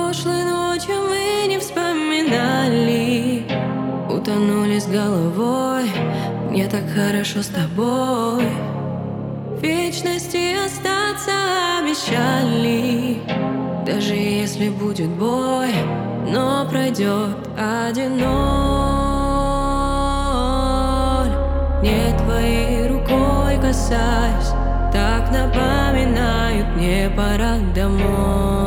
Прошлой ночью мы не вспоминали, утонули с головой. Мне так хорошо с тобой. В вечности остаться обещали, даже если будет бой, но пройдет 1-0. Не твоей рукой касаясь, так напоминают, мне пора домой.